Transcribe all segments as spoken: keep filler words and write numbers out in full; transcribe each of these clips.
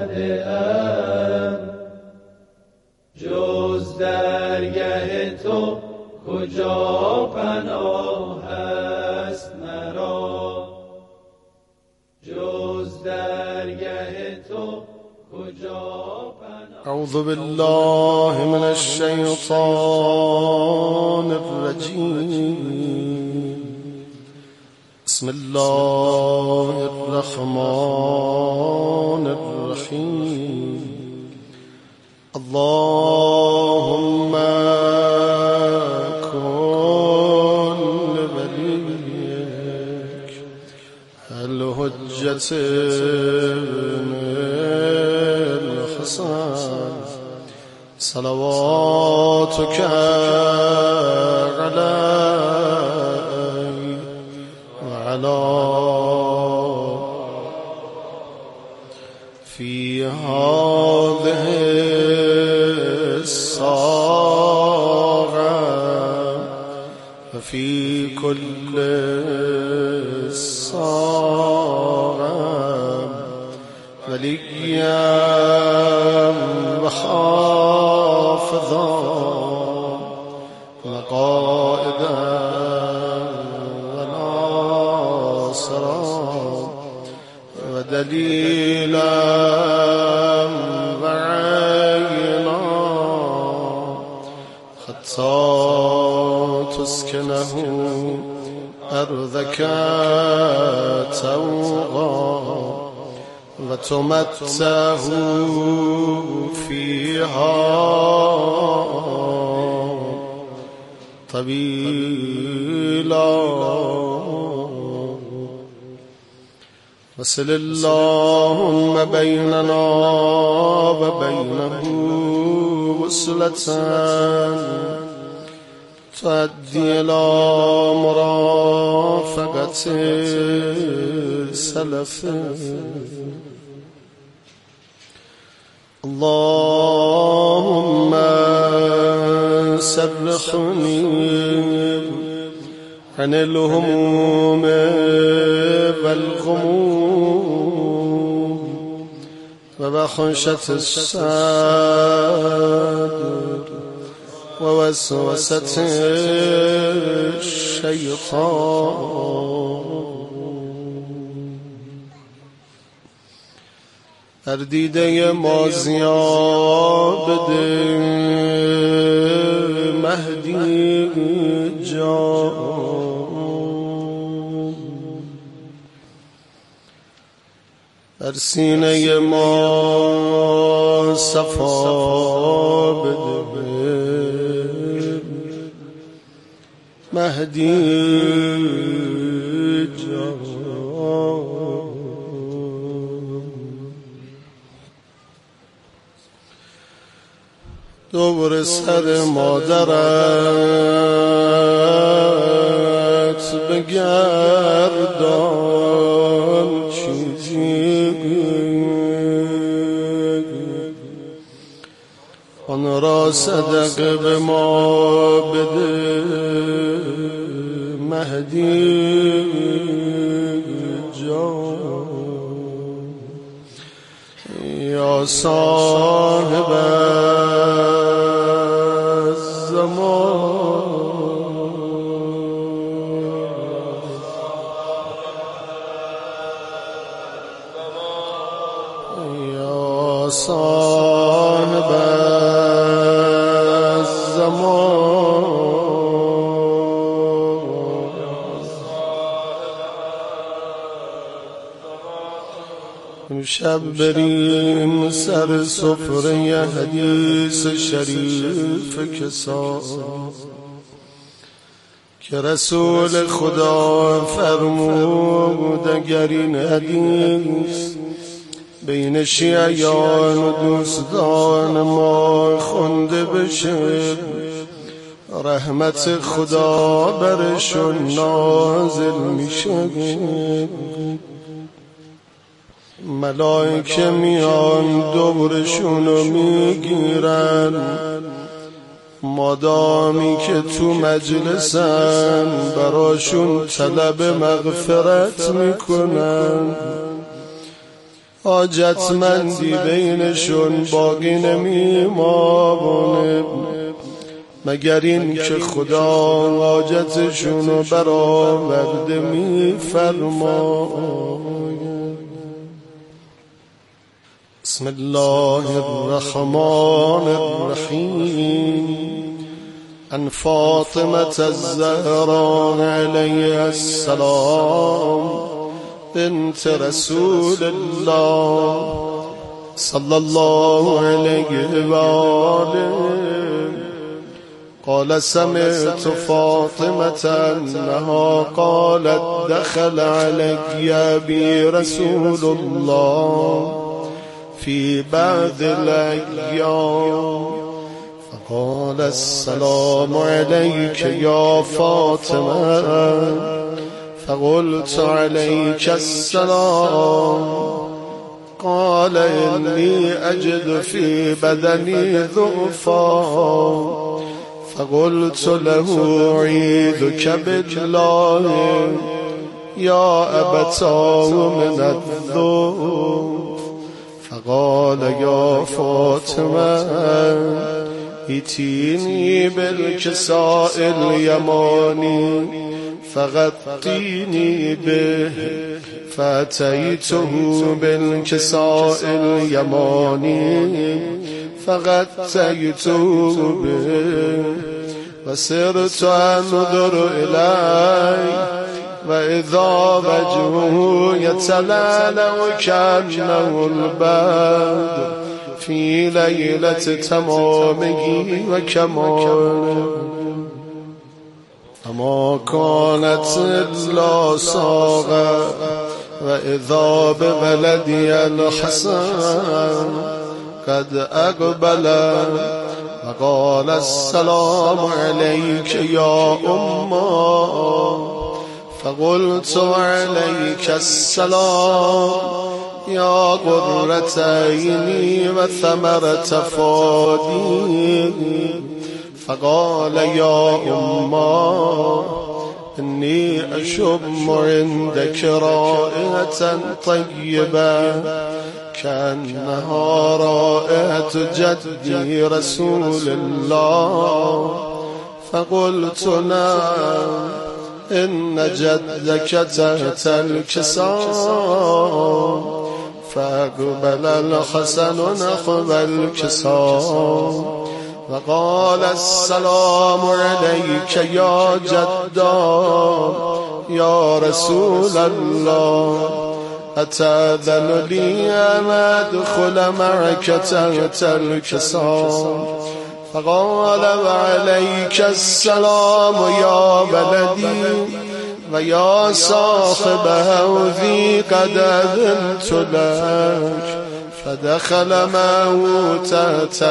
آمده ام، جز درگه تو کجا پناه است مرا، جز درگه تو کجا پناه. اعوذ بالله من الشیطان الرجیم. بسم الله الرحمن الرحیم. اللهم كن لوليك الحجة الحسن صلواتك عليه وعلى في هذه الساعة وفي كل الساعة وليا وحافظا وقائدا وناصرا ودليلا وعينا حتى تسكنه أرضك توغا وتمتعه فيها طويلا. وصل اللهم بيننا وبينه وصلة تؤدي إلى مرافقة سلفه. اللهم سرحني عن الهموم والغموم ووحشة الصدر ووسوسة الشيطان. در دیده ما زیاد بده مهدی جان، در سینه ما صفا بده مهدی جان. دور سر مادرت بگردان چیزی آن را صدقه به ما بده مهدی جان. یا صاحب صاحب الزمان امشب بریم سر سفره حدیث شریف کسا که رسول خدا فرمود اگر این حدیث بین شیعیان و دوستان ما خونده بشه رحمت خدا برشون نازل میشه. ملائکه میان دورشونو میگیرن مادامی که تو مجلسن براشون طلب مغفرت میکنن. حاجتمندی بینشون باقی نمیمونه مگر این که خدا حاجتشونو برآورده میفرماید. بسم الله الرحمن الرحیم. عن فاطمة الزهراء علیها السلام بنت رسول الله صلی الله علیه و آله قال سمعت فاطمة أنها قالت دخل علي أبي رسول الله في بعض الأيام فقال السلام عليك يا فاطمة فقلت عليك السلام قال إني أجد في بدني ضعفا فقلت له أعيذك بالله يا أبتاه من الذنوب فقال يا فاطمة ائتيني بالكساء اليماني فغطيني به فأتيته بالكساء اليماني فغطيته به وسرت أنظر إليه وإذا وجهه يتلألأ كأنه البدر في ليلة تمامه وكماله أما كانت إلا صاغة وإذا بولدي الحسن قد أقبل وقال السلام عليك يا أمه فقلت عليك السلام يا قرة عيني وثمرة فؤادي فقال يا أمه إني أشم عندك رائحة طيبة كأنها رائحة جدي رسول الله فقلت نعم إن جدك تحت الكساء فأقبل الحسن نحو الكساء وقال السلام عليك يا جدا يا رسول الله أتأذن لي أن أدخل معك تحت الكساء فقال وعليك السلام يا بلدي ويا صاحب هوذي قد أذنت لك فدخل معه تحت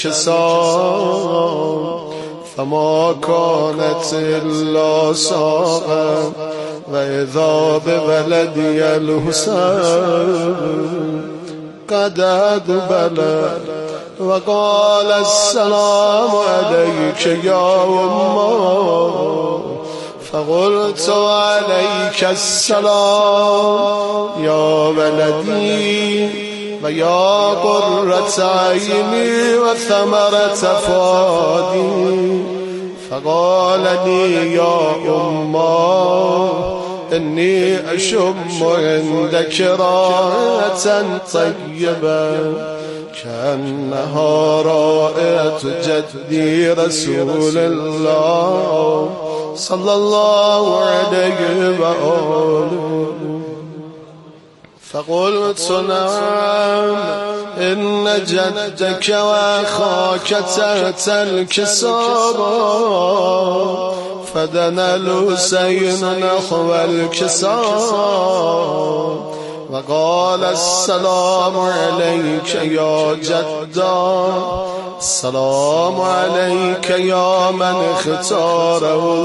الكساء فما كانت إلا ساعة وإذا بولدي الحسين قد أقبل وقال السلام عليك يا أمه فقلت عليك السلام يا ولدي ويا قرة عيني وثمرة فؤادي فقال لي يا أمه إني أشم عندك رائحة طيبة كأنها رائحة جدي رسول الله صلى الله عليه وآله فقلت نعم إن جدك وأخاك تحت الكساء فدنا الحسين نحو الكساء وقال السلام عليك يا جدا السلام عليك يا من اختاره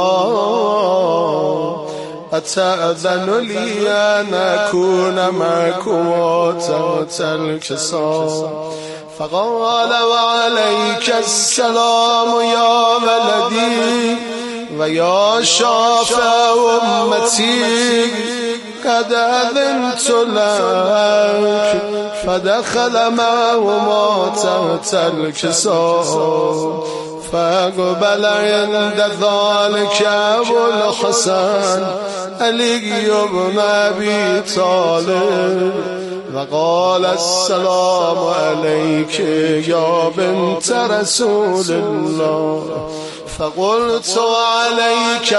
الله أتأذن لي أن أكون معكم تحت الكساء فقال وعليك السلام يا ولدي ويا شافع أمتي قد أذنت لك فدخل معهما تحت الكساء فأقبل عند ذلك أبو الحسن علي بن أبي طالب وقال السلام عليك يا بنت رسول الله. فقلت عليك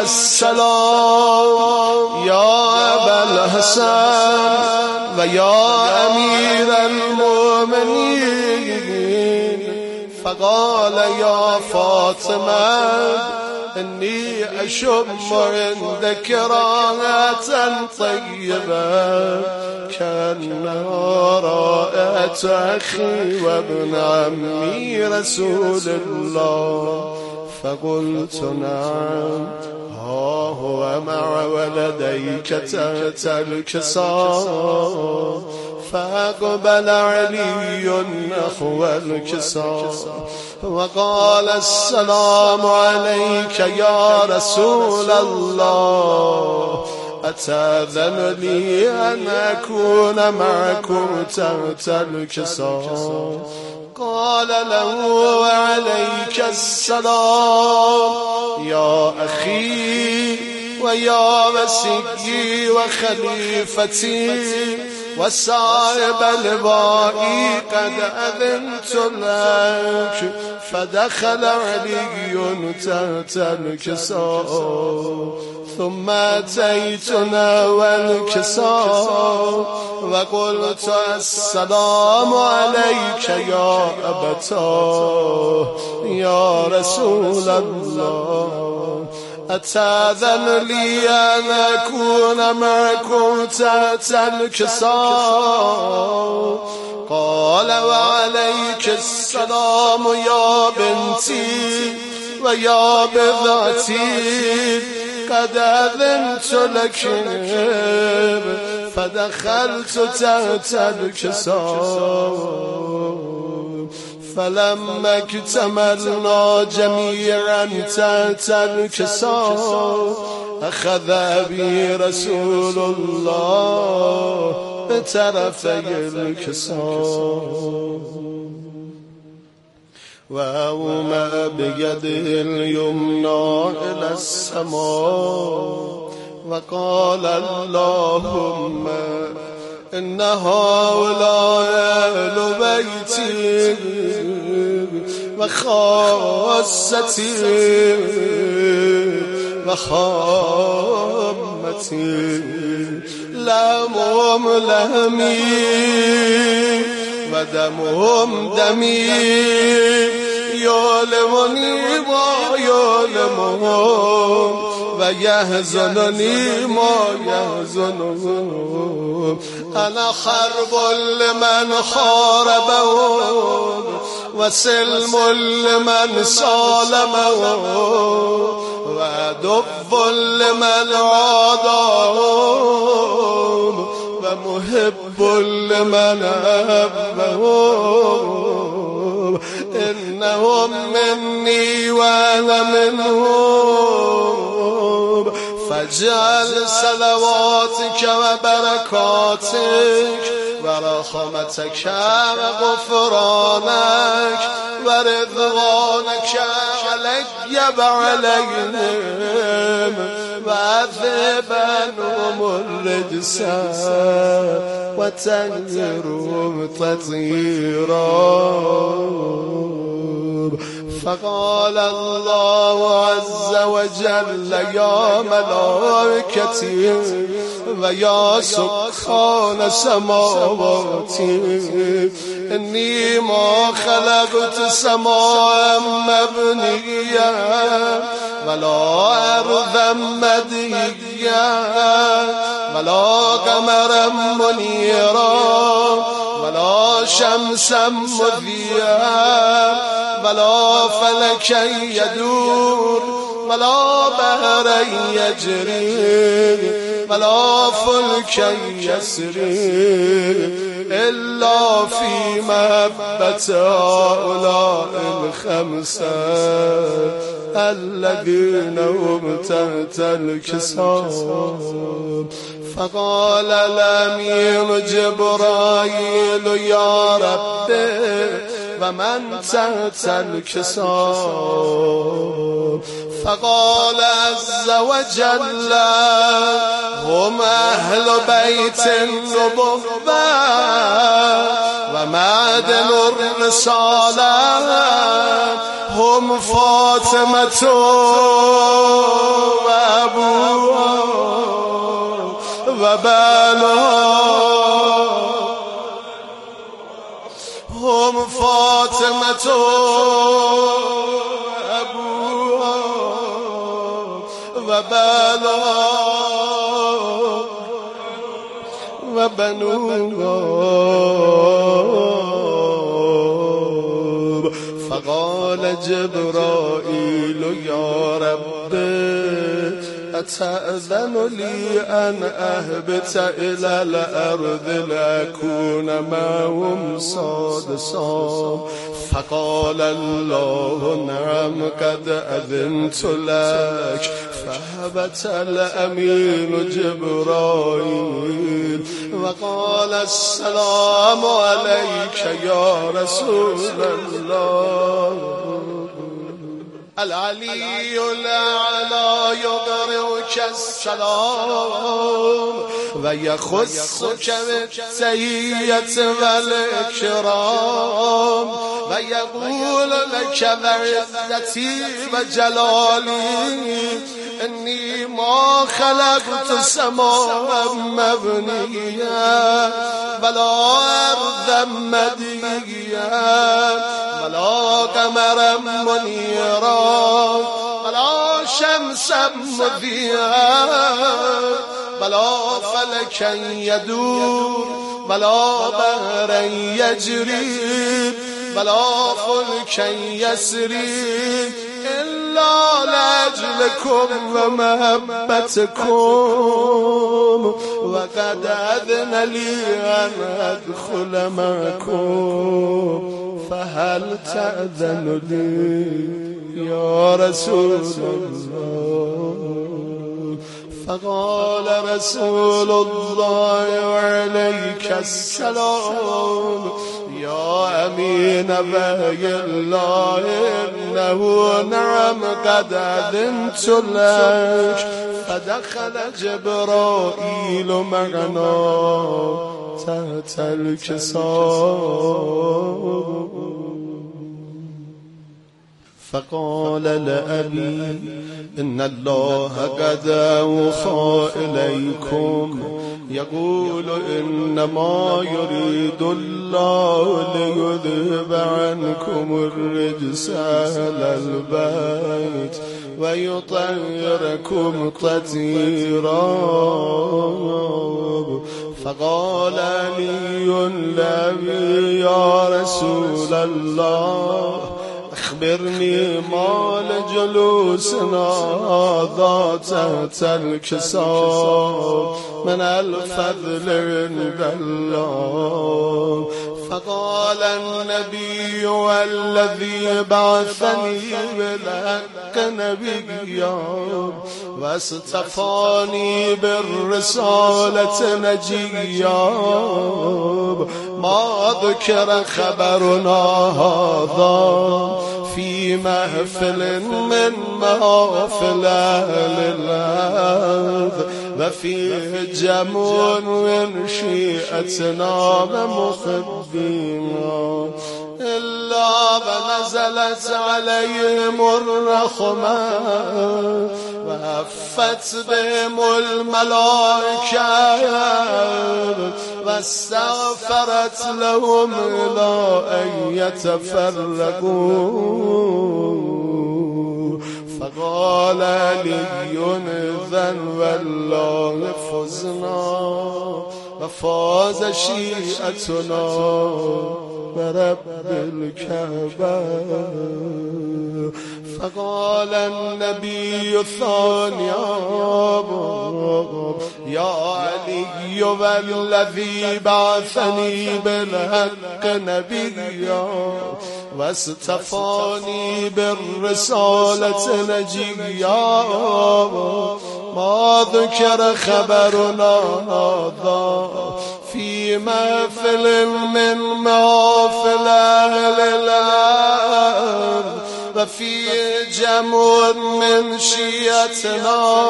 السلام يا أبا الحسن ويا أمير المؤمنين. فقال يا فاطمة إني أشم عندك رائحة طيبة كأنها رائحة أخي وابن عمي رسول الله. فقلت نعم ها هو مع ولديك تحت الكساء. فأقبل علي نحو الكساء وقال السلام عليك يا رسول الله أتأذن لي أن أكون معكم تحت الكساء؟ قال له وعليك السلام يا أخي ويا وسيدي وخليفتي وصاحب لبائي قد أذنت لك. فدخل علي تحت الكساء ثم أتيتنا والكساء وقلت السلام عليك يا أبتاه يا رسول الله أتأذن لي أن أكون معكم تحت الكساء؟ قال وعليك السلام يا بنتي ويا بذاتي قد أذنت لك فدخلت تحت الكساء. فلما اكتملنا جميعا تحت الكساء أخذ بي رسول الله بطرفي الكساء وأومأ بيده اليمنى إلى السماء وقال اللهم إن هؤلاء أهل بيتي وخاصتي وخامتي لهم لهمي ودمهم دمي يؤلمني ويؤلمهم ويحزنني ما يحزنهم. أنا حرب لمن حاربهم وسلم لمن سالمهم وعدو لمن عاداهم ومحب لمن أحبهم. إنهم مني وأنا منهم فاجعل صلواتك وبركاتك ورحمتك وغفرانك ورضوانك علي وعليهم وعذب عنهم الرجس وتنذرهم تطهيرا. فقال الله عز وجل يا ملائكتي ويا سكان سماواتي إني ما خلقت سماء مبنيا ولا أرضا مديا ولا قمرا منيرا ولا شمسا مضيا ولا فلكا يدور ولا بحرا يجري ولا فلكا يسري إلا في محبة هؤلاء الخمسة الذين هم تحت الكساء. فقال الأمين جبرائيل يا رب ومن تحت الكساء فقال عز وجل هم أهل بيت النبوة ومعدن الرسالة هم فاطمة وأبوها وبالها هم فاطمة أبوها وبالها وبنوها فقال جبرائيل يا رب أتأذن لي أن أهبط إلى الأرض لأكون معهم سادسا فقال الله نعم قد أذنت لك فهبط الأمين جبرائيل وقال السلام عليك يا رسول الله العلي الأعلى يدرك السلام ويخصك بالتحية والإكرام ويقول لك بعزتي وجلالي إني ما خلقت سماء مبنيا ولا أرضا مديا ولا قمرا منيرا ولا شمسا مضيئا ولا فلكا يدور ولا بحرا يجري ولا فلكا يسري إلا لأجلكم ومحبتكم وقد أذن لي أن أدخل معكم فهل تأذن لي يا رسول الله فقال رسول الله عليك السلام يا أمين وحي الله إنه نعم قد أذنت لك فدخل جبرائيل معنا تحت الكساء فقال لأبي إن الله قد أوحى إليكم يقول إنما يريد الله ليذهب عنكم الرجس أهل البيت ويطهركم تطهيرا فقال علي لأبي يا رسول الله أخبرني ما لجلوسنا هذا تحت الكساء من الفضل عند الله فقال النبي والذي بعثني بالحق نبيا واصطفاني بالرسالة نجيا ما ذكر خبرنا هذا في محفل من محافل أهل الأرض وفيه جمع من شيئتنا ومحبينا إلا ونزلت عليهم الرحمة وهفت بهم الملائكة واستغفرت لهم إلى أن يتفرقوا فقال علي إذن والله فزنا وفاز شيئتنا ورب الكعبة فقال النبي الثاني يا علي والذي بعثني بالحق نبيا واصطفاني بالرسالة نجيا ما ذكر خبرنا هذا في محفل من محافل أهل الأرض وفيه جمع من شيعتنا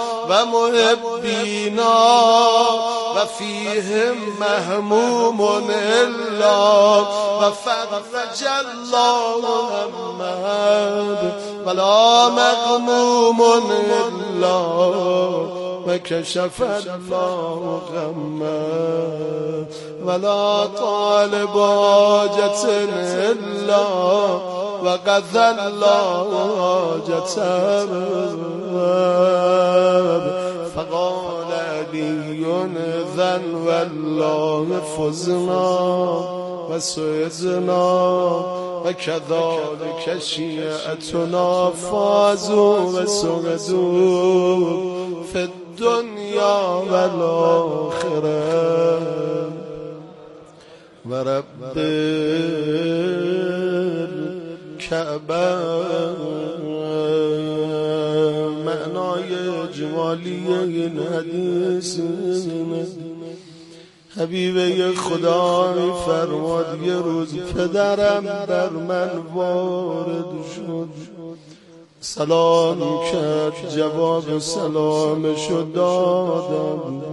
ومحبينا وفيهم مهموم إلا وفرج الله همه ولا مغموم إلا وكشف الله غمه ولا طالب حاجة إلا وقضى الله حاجته فقال علي ذن والله فزنا وسعدنا وكذلك شيعتنا فازوا وسعدوا في الدنيا والآخرة ورب الكعبة معنای اجمالی این حدیث حبیب خدا فرماد یه روز پدرم بر من وارد شد، سلام کرد، جواب سلامشو دادم.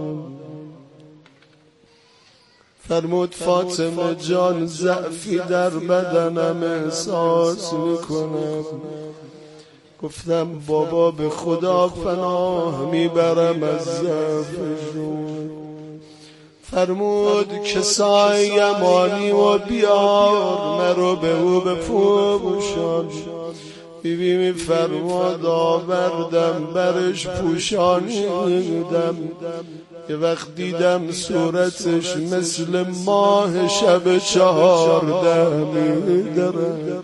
فرمود فاطمه جان ضعفی در بدنم احساس میکنم. گفتم بابا به خدا پناه میبرم از ضعفشون. فرمود کسای یمانی و بیار مرو به او بپوشان. بیبی می فرماد آوردم برش پوشانیدم. یه وقت دیدم صورتش مثل ماه شب چهارده می‌درد.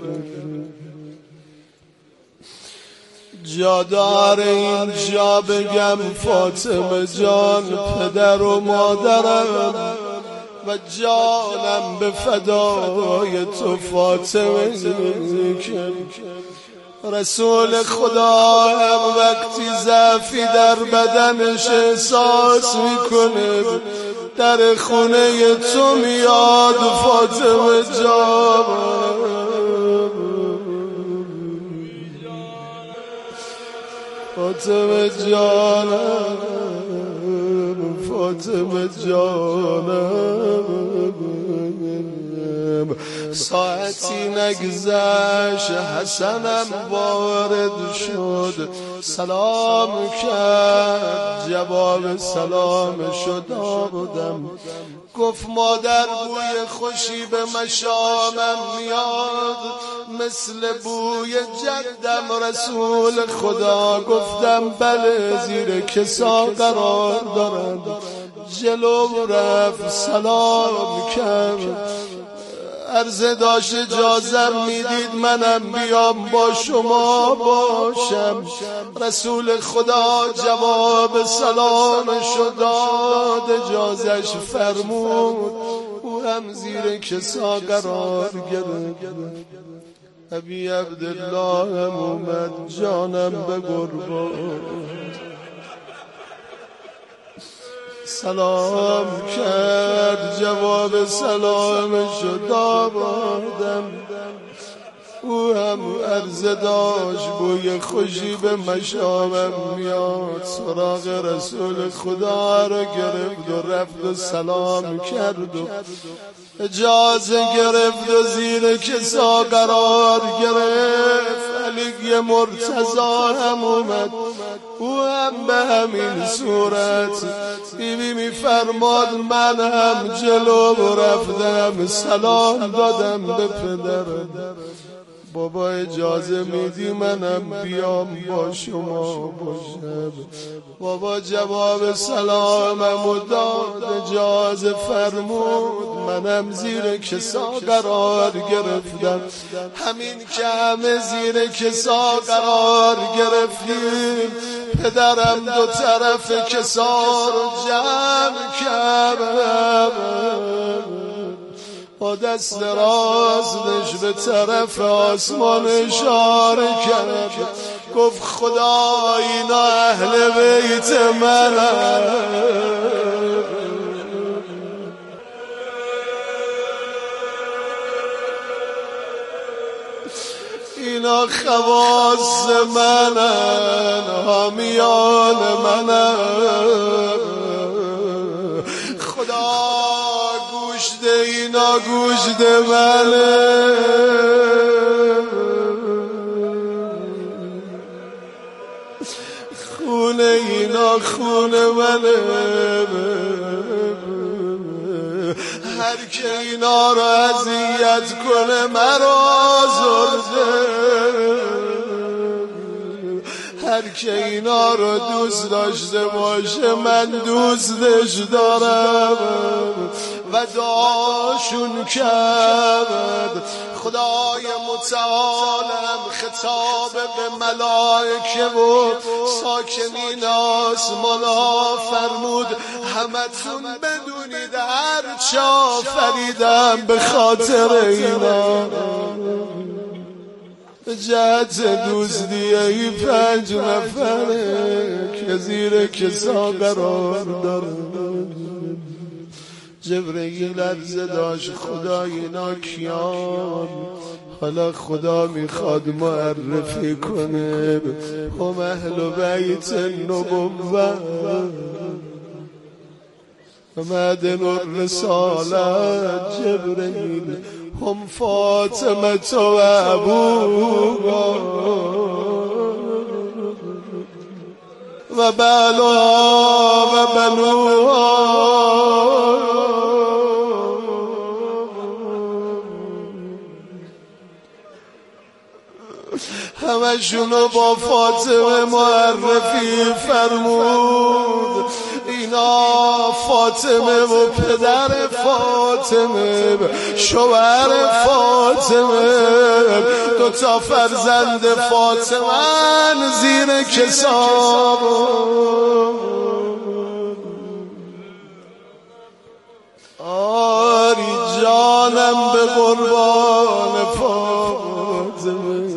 جا داره اینجا بگم فاطمه جان پدر و مادرم و جانم به فدای تو فاطمه که رسول خدا هم وقتی ضعفی در بدنش احساس میکنه در خونه تو میاد فاطمه جان. فاطمه جانم فاطمه جانم. ساعتی نگذشت حسنم وارد شد، سلام کرد، جواب سلامشو دادم. گفت مادر بوی خوشی به مشامم میاد مثل بوی جدم رسول خدا. گفتم بله زیر کسا قرار دارم. جلو رفت سلام کرد، عرضه داشت اجازم میدید منم بیام با شما باشم. رسول خدا جواب سلامشو داد، اجازش فرمود، او هم زیر کسا قرار گرفت. ابی عبدالله هم اومد جانم به قربان. سلام کرد، جواب سلامشو دادم. او هم عرضه داشت بوی خوشی به مشامم میاد. سراغ رسول خدا رو گرفت و رفت و سلام کرد و اجازه گرفت و زیر کسا قرار گرفت. علی مرتضی هم اومد، او هم به همین صورت. بیبی می فرماد من هم جلو رفتم سلام دادم به پدرم. بابا اجازه میدی منم بیام با شما باشم؟ بابا جواب سلامم داد، اجازه فرمود، منم زیر کسا قرار گرفتم. همین که همه زیر کسا قرار گرفتیم، پدرم دو طرف کسا رو جمع کرد، با دست راستش به طرف آسمان اشاره کرد. گفت خدا اینا اهل بیت منن، اینا خواص منن، حامیان منن. خدا گوشت اینا گوشت منه، خون اینا خون منه. هر که اینا رو اذیت کنه مرا آزرده، هر که اینا رو دوست داشته باشه من دوستش دارم و دعاشون کرد. خدای متعالم خطاب به ملائکه و ساکنین آسمان ها فرمود همتون بدونید هر چه آفریدم به خاطر اینا، جهت دوستی ای پنج نفره که زیر کسا قرار داره. جبرئیل عرضه داشت خدا اینا کیان؟ حالا خدا میخواد معرفی کنه هم اهل بیت النبوة و معدن الرسالت. جبرئیل هم فاطمه و ابوها و بنوها و بنوها. همشونو با فاطمه معرفی فرمود. اینا فاطمه و پدر فاطمه، شوهر فاطمه، دو تا فرزند فاطمه زیر کسا. آری جانم به قربان فاطمه.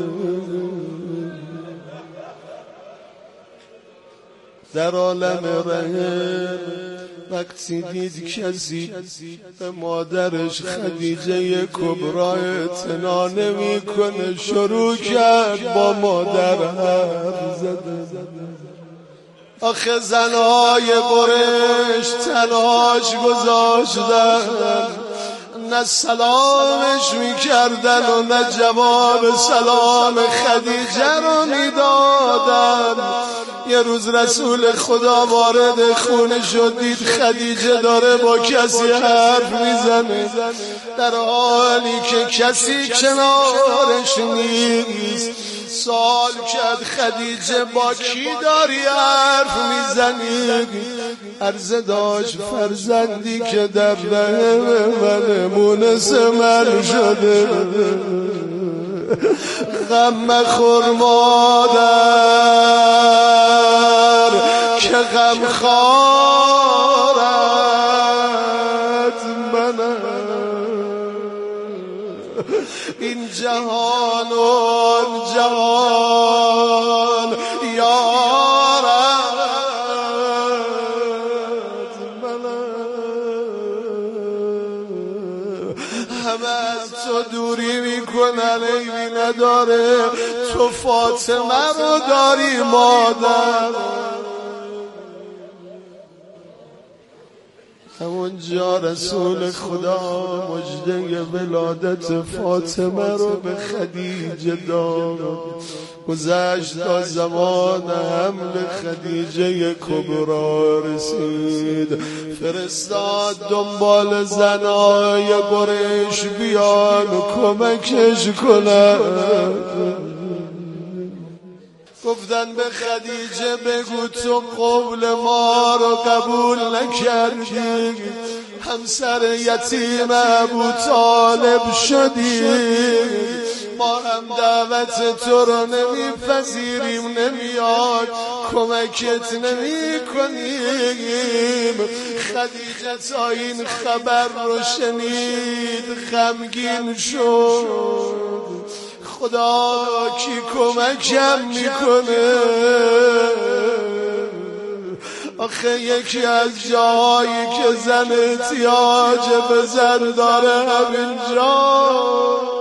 در عالم رحم وقتی دید کسی به مادرش خدیجه کبرا اعتنا نمی کنه شروع کرد با مادر حرف زدن. آخه زنهای قریش تنهاش گذاشتن، نه سلامش میکردن و نه جواب سلام خدیجه رو میدادن. یه روز رسول خدا وارد خونه شد، دید خدیجه داره با کسی حرف میزنه، در حالی که کسی کنارش نیست. سوال کرد خدیجه با کی داری حرف میزنی؟ عرضه داشت فرزندی که در رحم من مونس من شده. غم مخور مادر که غم خارت منم. این جهان و آن جهان یارت منم. همه از تو دوری میکنن ایمی نداره، تو فاطمه رو داری مادر. همونجا رسول خدا مژده ولادت فاطمه رو به خدیجه داد. گذشت تا زمان حمل خدیجه کبرا رسید، فرستاد دنبال زنای قریش بیان و کمکش کنن. گفتن به خدیجه بگو تو قول ما رو قبول نکردی، همسر یتیم ابو طالب شدی، ما هم دعوت تو رو نمیپذیریم، نمیاد کمکت نمی کنیم. خدیجه تا این خبر رو شنید غمگین شد. خدا کی کمکم میکنه؟ آخه یکی از جایی که زن احتیاج به زن داره همینجا.